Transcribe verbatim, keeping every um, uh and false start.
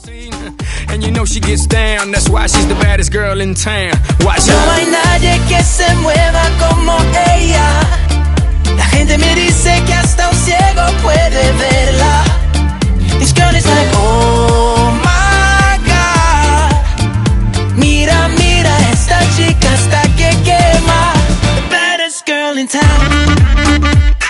And you know she gets down, that's why she's the baddest girl in town. Watch No out. hay nadie que se mueva como ella. La gente me dice que hasta un ciego puede verla. This girl is like, oh my God. Mira, mira, esta chica hasta que quema. The baddest girl in town.